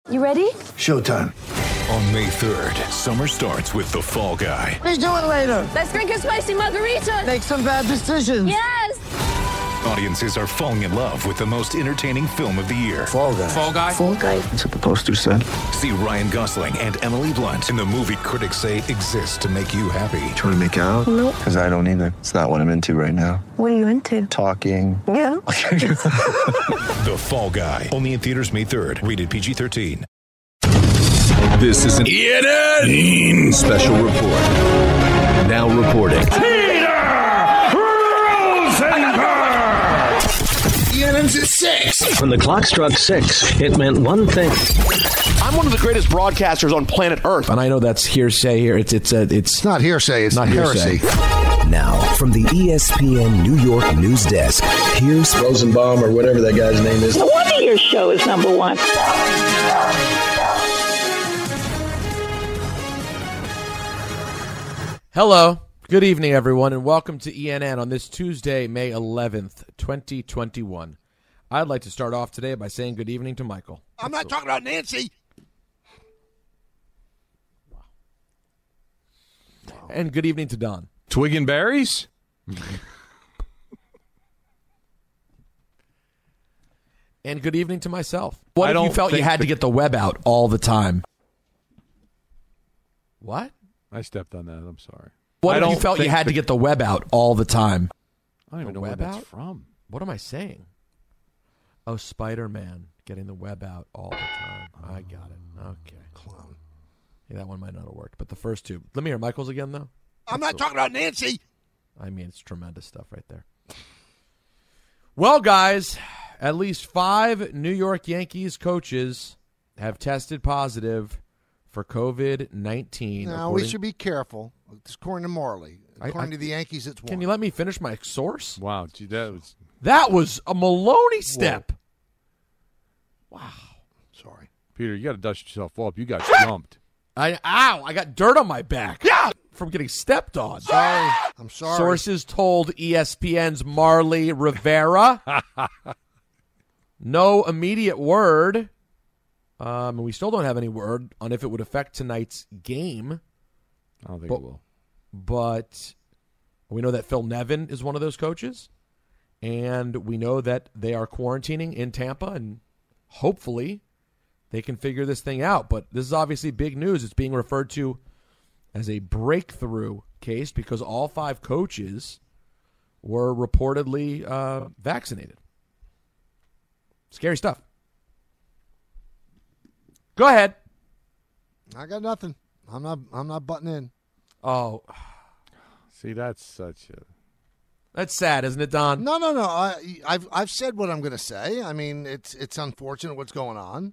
You ready? Showtime. On May 3rd, summer starts with The Fall Guy. Let's do it later. Let's drink a spicy margarita. Make some bad decisions. Yes. Audiences are falling in love with the most entertaining film of the year. Fall Guy. Fall Guy? Fall guy. That's what the poster said. See Ryan Gosling and Emily Blunt in the movie critics say exists to make you happy. Trying to make it out? Nope. Because I don't either. It's not what I'm into right now. What are you into? Talking. Yeah. The Fall Guy. Only in theaters May 3rd. Rated PG-13. This is an ENN special report. Now reporting. ENN's at 6. When the clock struck 6, it meant one thing. I'm one of the greatest broadcasters on planet Earth. And I know that's hearsay here. It's Not hearsay. It's not heresy. hearsay. Now, from the ESPN New York news desk, here's Rosenbaum or whatever that guy's name is. No wonder your show is number one. Hello. Good evening, everyone, and welcome to ENN on this Tuesday, May 11th, 2021. I'd like to start off today by saying good evening to Michael. I'm not talking about Nancy. And good evening to Don. Twig and berries? And good evening to myself. What I if you don't felt you think had to get the web out all the time? What? I stepped on that. I'm sorry. What I if you don't felt you think had to get the web out all the time? I don't even know where web that's out? from. What am I saying? Oh, Spider-Man getting the web out all the time. I got it. Okay. Clown. Yeah, that one might not have worked. But the first two. Let me hear Michael's again, though. I'm not talking about Nancy. I mean, it's tremendous stuff right there. Well, guys, at least 5 New York Yankees coaches have tested positive for COVID-19. Now, we should be careful. It's according to Marley. According to the Yankees, it's one. Can you let me finish my source? Wow. Gee, That was a Maloney step. Wow. Sorry. Peter, you got to dust yourself off. You got jumped. I got dirt on my back. Yeah. From getting stepped on. Sorry. I'm sorry. Sources told ESPN's Marley Rivera. No immediate word. We still don't have any word on if it would affect tonight's game. I don't think it will. But we know that Phil Nevin is one of those coaches. And we know that they are quarantining in Tampa. And hopefully they can figure this thing out. But this is obviously big news. It's being referred to as a breakthrough case because all 5 coaches were reportedly vaccinated. Scary stuff. Go ahead. I got nothing. I'm not butting in. Oh, see, that's sad, isn't it, Don? No. I've said what I'm going to say. I mean, it's unfortunate what's going on,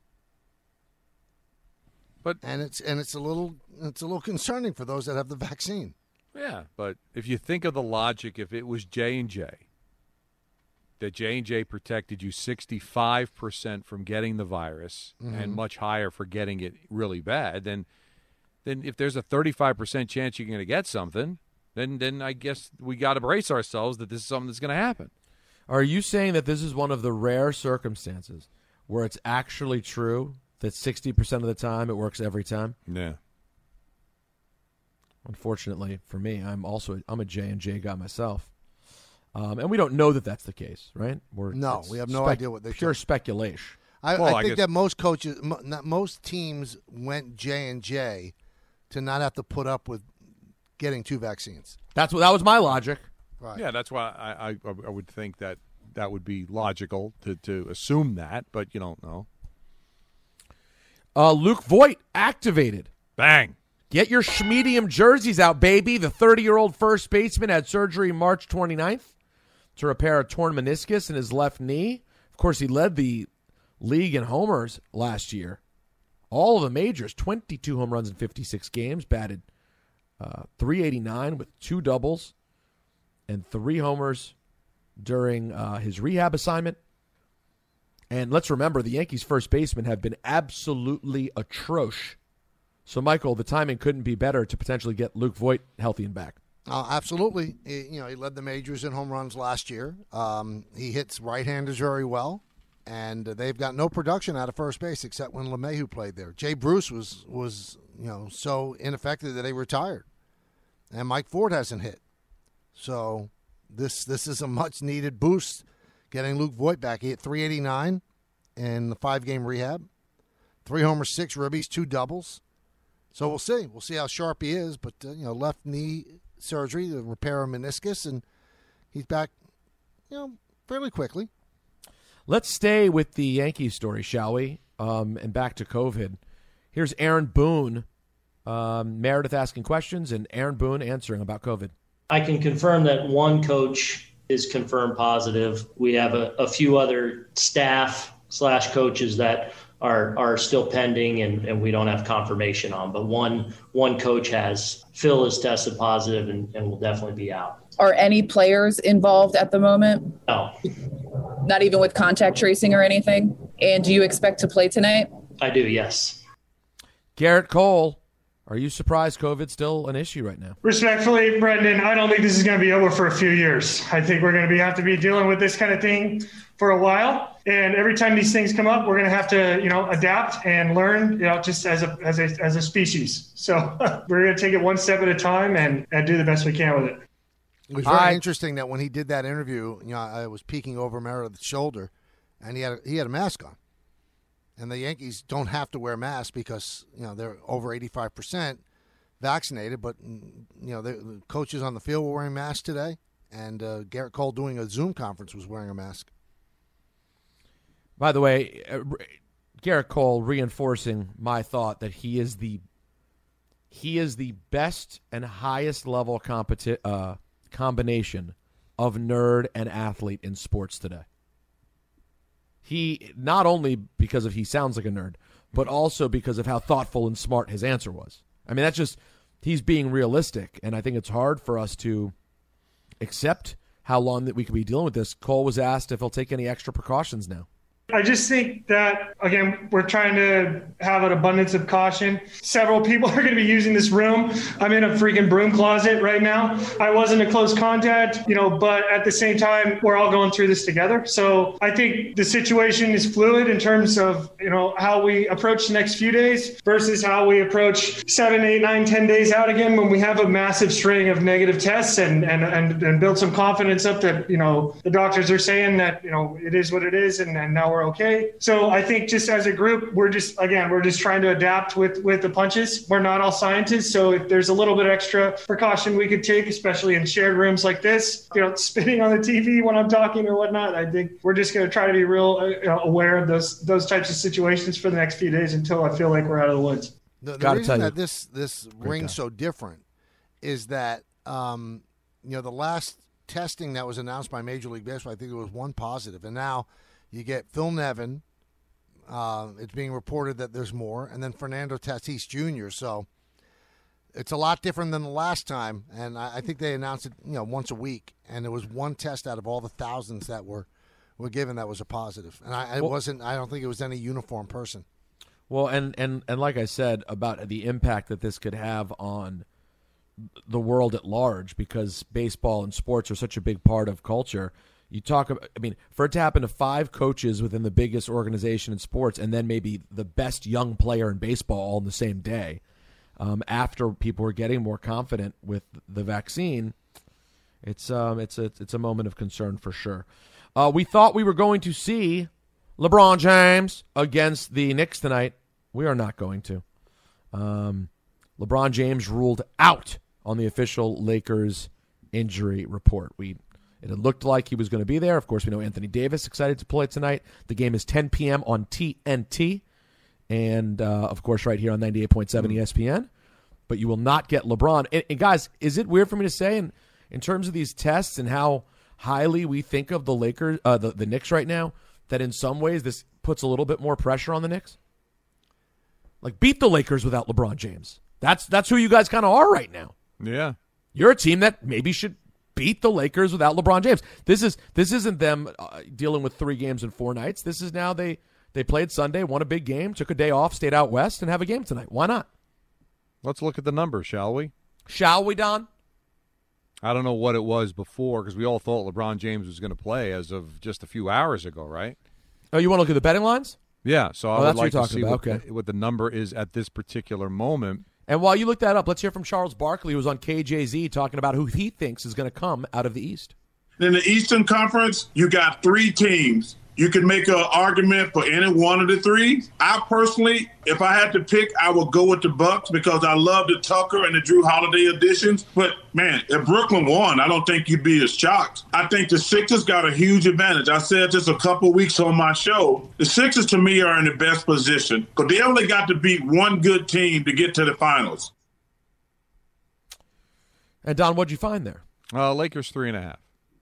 but it's a little concerning for those that have the vaccine. Yeah, but if you think of the logic, if it was J&J, that J&J protected you 65% from getting the virus and much higher for getting it really bad, then if there's a 35% chance you're going to get something, then I guess we got to brace ourselves that this is something that's going to happen. Are you saying that this is one of the rare circumstances where it's actually true that 60% of the time it works every time? Yeah. Unfortunately for me, I'm a J&J guy myself. And we don't know that that's the case, right? We have no idea what they pure speculation. I think that most coaches, most teams went J&J to not have to put up with getting 2 vaccines. That was my logic. Right. Yeah, that's why I would think that would be logical to assume that, but you don't know. Luke Voit activated. Bang. Get your Schmedium jerseys out, baby. The 30-year-old first baseman had surgery March 29th to repair a torn meniscus in his left knee. Of course, he led the league in homers last year. All of the majors, 22 home runs in 56 games, batted .389 with 2 doubles and 3 homers during his rehab assignment. And let's remember, the Yankees' first basemen have been absolutely atrocious. So, Michael, the timing couldn't be better to potentially get Luke Voit healthy and back. Absolutely. He led the majors in home runs last year. He hits right-handers very well. and they've got no production out of first base except when LeMahieu played there. Jay Bruce was so ineffective that they retired, and Mike Ford hasn't hit. So this is a much needed boost. Getting Luke Voit back, he hit 389 in the 5-game rehab, 3 homers, 6 ribbies, 2 doubles. So we'll see. We'll see how sharp he is. But left knee surgery to repair a meniscus, and he's back, fairly quickly. Let's stay with the Yankees story, shall we? And back to COVID. Here's Aaron Boone, Meredith asking questions, and Aaron Boone answering about COVID. I can confirm that one coach is confirmed positive. We have a few other staff/coaches that are still pending and we don't have confirmation on. But one coach has. Phil is tested positive and will definitely be out. Are any players involved at the moment? No. Not even with contact tracing or anything? And do you expect to play tonight? I do, yes. Garrett Cole, are you surprised COVID's still an issue right now? Respectfully, Brendan, I don't think this is going to be over for a few years. I think we're going to have to be dealing with this kind of thing for a while. And every time these things come up, we're going to have to, adapt and learn, just as a species. So we're going to take it one step at a time and do the best we can with it. It was very interesting that when he did that interview, I was peeking over Meredith's shoulder, and he had a mask on. And the Yankees don't have to wear masks because, they're over 85% vaccinated. But, the coaches on the field were wearing masks today. And Garrett Cole doing a Zoom conference was wearing a mask. By the way, Garrett Cole reinforcing my thought that he is the best and highest level combination of nerd and athlete in sports today. He, not only because he sounds like a nerd, but also because of how thoughtful and smart his answer was. I mean, that's just, he's being realistic, and I think it's hard for us to accept how long that we could be dealing with this. Cole was asked if he'll take any extra precautions now. I just think that, again, we're trying to have an abundance of caution. Several people are going to be using this room. I'm in a freaking broom closet right now. I wasn't a close contact, but at the same time, we're all going through this together. So I think the situation is fluid in terms of, how we approach the next few days versus how we approach 7, 8, 9, 10 days out again when we have a massive string of negative tests and build some confidence up that, the doctors are saying that, it is what it is and now we're okay. So I think just as a group, we're just trying to adapt with the punches. We're not all scientists. So if there's a little bit extra precaution we could take, especially in shared rooms like this, spitting on the TV when I'm talking or whatnot, I think we're just going to try to be real aware of those types of situations for the next few days until I feel like we're out of the woods. The reason that this rings so different is that, the last testing that was announced by Major League Baseball, I think it was one positive. And now you get Phil Nevin. It's being reported that there's more. And then Fernando Tatis Jr. So it's a lot different than the last time. And I think they announced it, once a week. And there was one test out of all the thousands that were given that was a positive. And I don't think it was any uniform person. Well, and like I said about the impact that this could have on the world at large, because baseball and sports are such a big part of culture. You talk about, for it to happen to 5 coaches within the biggest organization in sports, and then maybe the best young player in baseball all in the same day, after people are getting more confident with the vaccine, it's a moment of concern for sure. We thought we were going to see LeBron James against the Knicks tonight. We are not going to. LeBron James ruled out on the official Lakers injury report. It had looked like he was going to be there. Of course, we know Anthony Davis excited to play tonight. The game is 10 p.m. on TNT. And, of course, right here on 98.7 ESPN. But you will not get LeBron. And guys, is it weird for me to say, in terms of these tests and how highly we think of the Lakers, the Knicks right now, that in some ways this puts a little bit more pressure on the Knicks? Like, beat the Lakers without LeBron James. That's who you guys kind of are right now. Yeah. You're a team that maybe should beat the Lakers without LeBron James. This isn't them dealing with 3 games in 4 nights. This is now they played Sunday, won a big game, took a day off, stayed out west, and have a game tonight. Why not? Let's look at the numbers, shall we? Shall we, Don? I don't know what it was before because we all thought LeBron James was going to play as of just a few hours ago, right? Oh, you want to look at the betting lines? Yeah, so I Oh, would that's what like you're to see talking about. Okay. what the number is at this particular moment. And while you look that up, let's hear from Charles Barkley, who was on KJZ talking about who he thinks is going to come out of the East. In the Eastern Conference, you got 3 teams. You can make an argument for any one of the 3. I personally, if I had to pick, I would go with the Bucks because I love the Tucker and the Drew Holiday additions. But, man, if Brooklyn won, I don't think you'd be as shocked. I think the Sixers got a huge advantage. I said this a couple weeks on my show. The Sixers, to me, are in the best position because they only got to beat one good team to get to the finals. And, Don, what'd you find there? Lakers 3.5.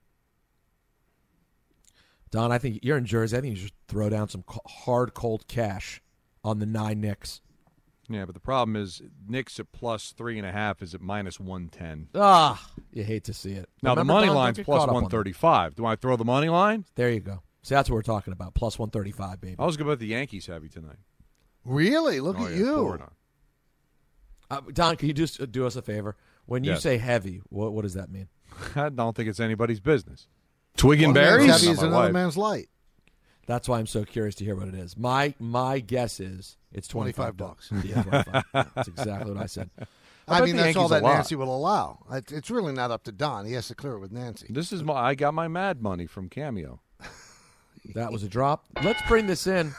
Don, I think you're in Jersey. I think you should throw down some hard, cold cash on the 9 Knicks. Yeah, but the problem is Knicks at plus 3.5 is at minus 110. You hate to see it. Now, Remember, the money Don, line's don't get plus caught up on 135. Do I throw the money line? There you go. See, that's what we're talking about. Plus 135, baby. I was going to bet the Yankees heavy tonight. Really? Look at you. Don, can you just do us a favor? When you Yes. say heavy, what does that mean? I don't think it's anybody's business. Twig and One man's berries? heavy is Not my another wife. man's light. That's why I'm so curious to hear what it is. My guess is it's $25. Yeah, 25. That's exactly what I said. I mean, that's all Yankees a that lot. Nancy will allow. It's really not up to Don. He has to clear it with Nancy. This is I got my Mad money from Cameo. That was a drop. Let's bring this in.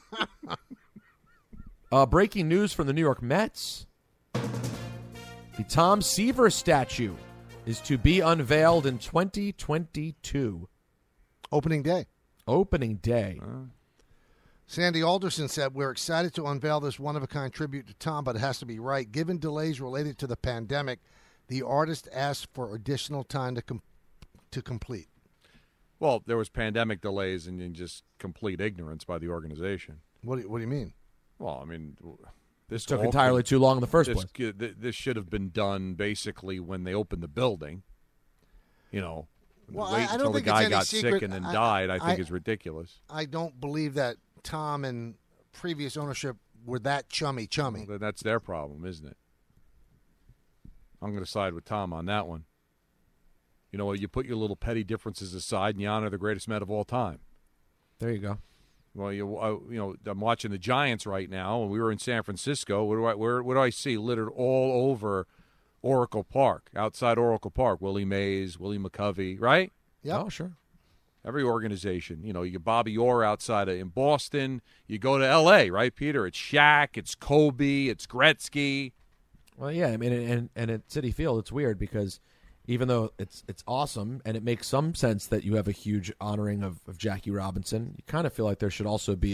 Breaking news from the New York Mets. The Tom Seaver statue is to be unveiled in 2022. Opening day. Opening day. Sandy Alderson said, "We're excited to unveil this one-of-a-kind tribute to Tom, but it has to be right. Given delays related to the pandemic, the artist asked for additional time to complete." Well, there was pandemic delays and just complete ignorance by the organization. What do you mean? Well, I mean, this Took entirely too long in the first place. This should have been done basically when they opened the building. You know, Well, wait I until don't the think guy it's any got secret. sick and then died. I think is ridiculous. I don't believe that Tom and previous ownership were that chummy. Well, that's their problem, isn't it? I'm going to side with Tom on that one. You know what? You put your little petty differences aside and you honor the greatest Met of all time. There you go. Well, I'm watching the Giants right now, and we were in San Francisco. What do I see littered all over Oracle Park, outside Oracle Park? Willie Mays, Willie McCovey, right? Yeah. Oh, sure. Every organization, you get Bobby Orr outside in Boston. You go to L.A., right, Peter? It's Shaq, it's Kobe, it's Gretzky. Well, yeah, I mean, and at Citi Field, it's weird because even though it's awesome and it makes some sense that you have a huge honoring of Jackie Robinson, you kind of feel like there should also be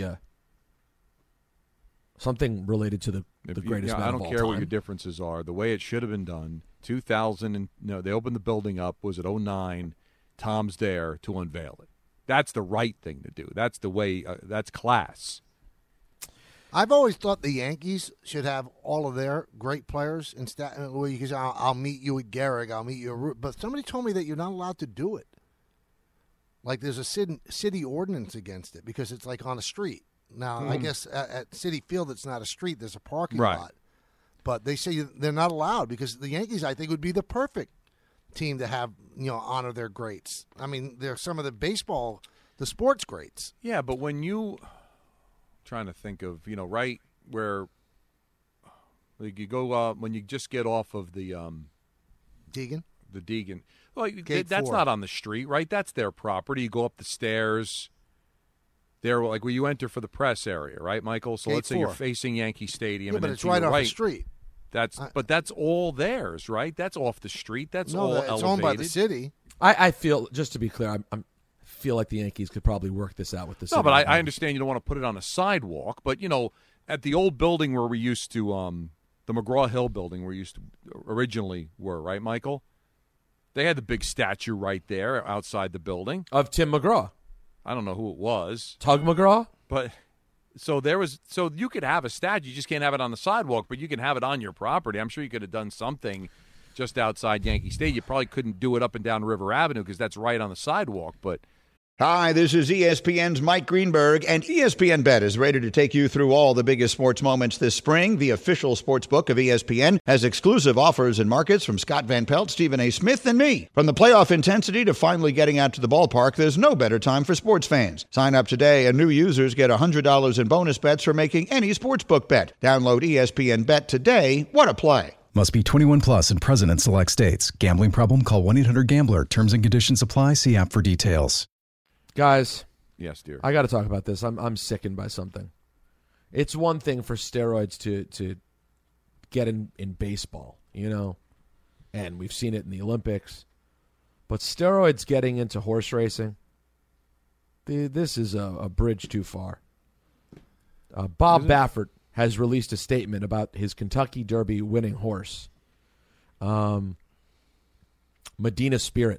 something related to the greatest man I of don't all care time. what your differences are. The way it should have been done, 2000, they opened the building up, was it 2009? Tom's there to unveil it. That's the right thing to do. That's the way, that's class. I've always thought the Yankees should have all of their great players instead. Where you can say, "I'll meet you at Gehrig, I'll meet you at Root," but somebody told me that you're not allowed to do it. Like there's a city ordinance against it because it's like on a street. Now, I guess at Citi Field it's not a street; there's a parking lot. But they say they're not allowed because the Yankees, I think, would be the perfect team to have honor their greats. I mean, they're some of the sports greats. Yeah, but when you trying to think of right where like you go when you just get off of the Deegan, well, that's not on the street, right? That's their property. You go up the stairs there, like where you enter for the press area, right, Michael? So let's say you're facing Yankee Stadium, Yeah, and but then it's to right your off the street. But that's all theirs, right? That's off the street. That's all it's elevated. owned by the city. I feel, just to be clear, I feel like the Yankees could probably work this out with the city. No, but I understand you don't want to put it on a sidewalk. But, at the old building where we used to, the McGraw-Hill building where we used to originally were, right, Michael? They had the big statue right there outside the building. Of Tim McGraw. I don't know who it was. Tug McGraw? But so you could have a statue. You just can't have it on the sidewalk, but you can have it on your property. I'm sure you could have done something just outside Yankee Stadium. You probably couldn't do it up and down River Avenue because that's right on the sidewalk, but Hi, this is ESPN's Mike Greenberg, and ESPN Bet is ready to take you through all the biggest sports moments this spring. The official sports book of ESPN has exclusive offers and markets from Scott Van Pelt, Stephen A. Smith, and me. From the playoff intensity to finally getting out to the ballpark, there's no better time for sports fans. Sign up today, and new users get $100 in bonus bets for making any sportsbook bet. Download ESPN Bet today. What a play. Must be 21 plus and present in select states. Gambling problem? Call 1-800-GAMBLER. Terms and conditions apply. See app for details. Guys, yes, dear. I got to talk about this. I'm sickened by something. It's one thing for steroids to get in baseball, and we've seen it in the Olympics. But steroids getting into horse racing, this is a bridge too far. Bob Baffert has released a statement about his Kentucky Derby winning horse, Medina Spirit.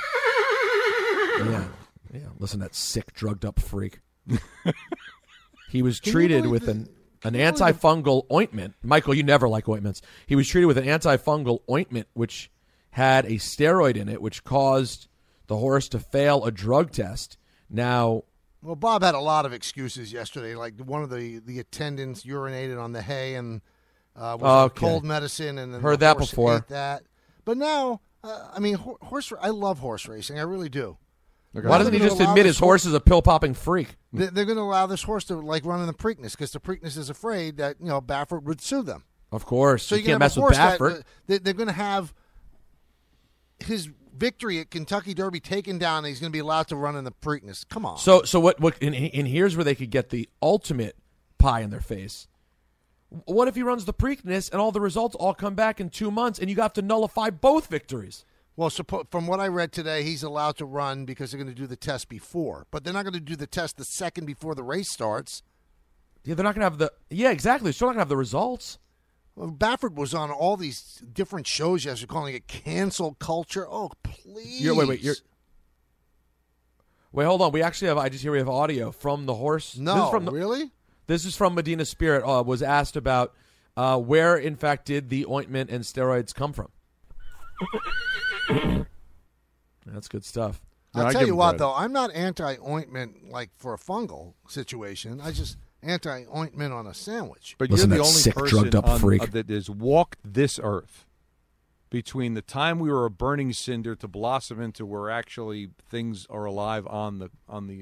Yeah, listen to that sick, drugged-up freak. He was treated with an antifungal ointment. Michael, you never like ointments. He was treated with an antifungal ointment which had a steroid in it, which caused the horse to fail a drug test. Now, well, Bob had a lot of excuses yesterday. Like one of the attendants urinated on the hay and was on cold medicine, and then heard the that horse before. ate that. But now, horse. I love horse racing. I really do. Why doesn't he just admit his horse is a pill-popping freak? They're going to allow this horse to run in the Preakness because the Preakness is afraid that Baffert would sue them. Of course, so you can't mess with Baffert. They're going to have his victory at Kentucky Derby taken down, and he's going to be allowed to run in the Preakness. Come on. So what? And here's where they could get the ultimate pie in their face. What if he runs the Preakness and all the results all come back in 2 months, and you have to nullify both victories? Well, from what I read today, he's allowed to run because they're going to do the test before. But they're not going to do the test the second before the race starts. Yeah, they're not going to have the... Yeah, exactly. They're still not going to have the results. Well, Baffert was on all these different shows yesterday calling it cancel culture. Oh, please. Wait, hold on. We actually have... I just hear we have audio from the horse. No, really? This is from Medina Spirit. Was asked about where, in fact, did the ointment and steroids come from. That's good stuff. I'll tell you what, though, I'm not anti-ointment like for a fungal situation. I just anti-ointment on a sandwich. But you're the only person that has walked this earth between the time we were a burning cinder to blossom into where actually things are alive on the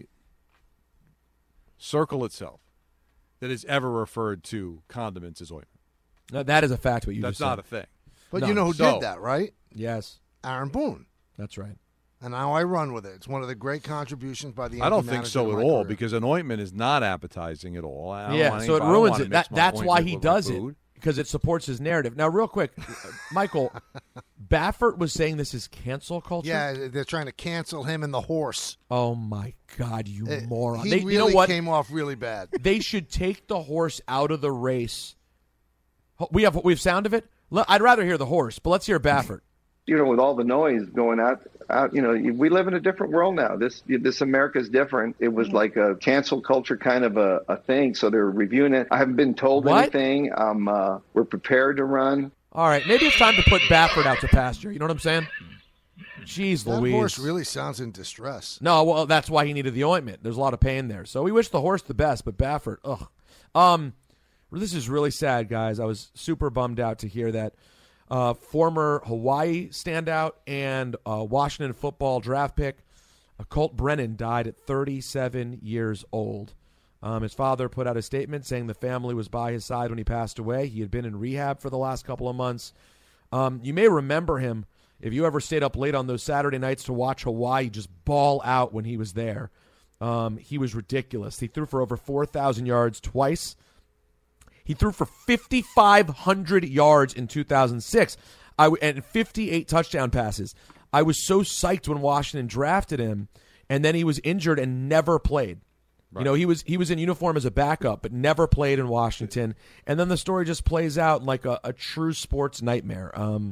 circle itself that has ever referred to condiments as ointment. No, that is a fact. What you That's just said. not a thing. But you know who did that, right? Yes. Aaron Boone. That's right. And now I run with it. It's one of the great contributions by the Yankee I don't think so at all career. because an ointment is not appetizing at all. So it ruins it. That's why he does it, because it supports his narrative. Now, real quick, Michael, Baffert was saying this is cancel culture? Yeah, they're trying to cancel him and the horse. Oh, my God, you moron. He really came off really bad. They should take the horse out of the race. We have sound of it? I'd rather hear the horse, but let's hear Baffert. With all the noise going out, we live in a different world now. This America is different. It was like a cancel culture kind of a thing. So they're reviewing it. I haven't been told anything. We're prepared to run. All right, maybe it's time to put Baffert out to pasture. You know what I'm saying? Jeez, that Louise. That horse really sounds in distress. No, well, that's why he needed the ointment. There's a lot of pain there. So we wish the horse the best, but Baffert, ugh. This is really sad, guys. I was super bummed out to hear that. Former Hawaii standout and Washington football draft pick, Colt Brennan, died at 37 years old. His father put out a statement saying the family was by his side when he passed away. He had been in rehab for the last couple of months. You may remember him if you ever stayed up late on those Saturday nights to watch Hawaii just ball out when he was there. He was ridiculous. He threw for over 4,000 yards twice. He threw for 5,500 yards in 2006 and 58 touchdown passes. I was so psyched when Washington drafted him, and then he was injured and never played. Right. He was in uniform as a backup, but never played in Washington. And then the story just plays out like a true sports nightmare.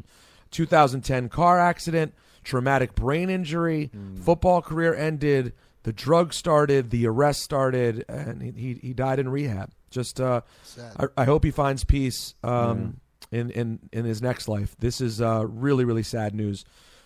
2010 car accident, traumatic brain injury, football career ended, the drug started, the arrest started, and he died in rehab. Just, I hope he finds peace in his next life. This is really, really sad news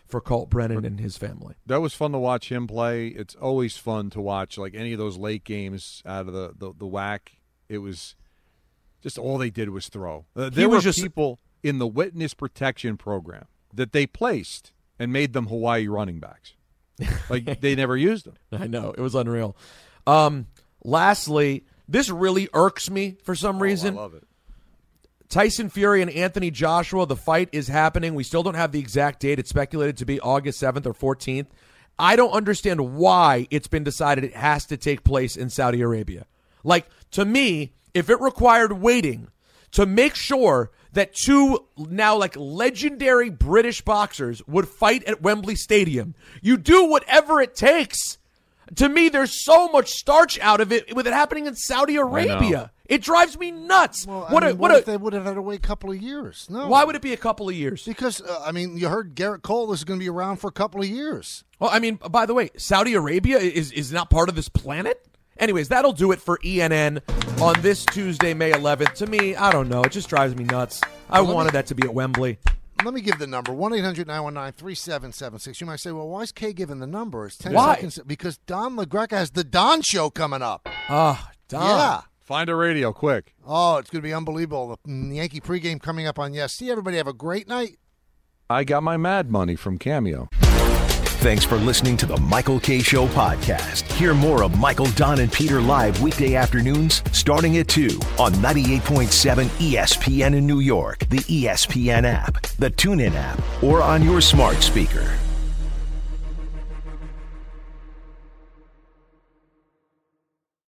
for Colt Brennan and his family. That was fun to watch him play. It's always fun to watch like any of those late games out of the WAC. It was just all they did was throw. There were people in the witness protection program that they placed and made them Hawaii running backs. Like they never used them. I know. It was unreal. Lastly, this really irks me for some reason. I love it. Tyson Fury and Anthony Joshua, the fight is happening. We still don't have the exact date. It's speculated to be August 7th or 14th. I don't understand why it's been decided it has to take place in Saudi Arabia. Like, to me, if it required waiting to make sure that two now like legendary British boxers would fight at Wembley Stadium, you do whatever it takes. To me, there's so much starch out of it with it happening in Saudi Arabia. It drives me nuts. Well, what if they would have had to wait a couple of years? No. Why would it be a couple of years? Because, you heard Garrett Cole is going to be around for a couple of years. Well, by the way, Saudi Arabia is not part of this planet? Anyways, that'll do it for ENN on this Tuesday, May 11th. To me, I don't know. It just drives me nuts. I wanted that to be at Wembley. Let me give the number, 1-800-919-3776. You might say, well, why is Kay giving the number? It's 10 Why? seconds. Because Don LaGreca has the Don Show coming up. Don. Yeah. Find a radio, quick. Oh, it's going to be unbelievable. The Yankee pregame coming up on Yes. See, everybody have a great night. I got my Mad Money from Cameo. Thanks for listening to the Michael Kay Show podcast. Hear more of Michael, Don, and Peter live weekday afternoons starting at 2 on 98.7 ESPN in New York, the ESPN app, the TuneIn app, or on your smart speaker.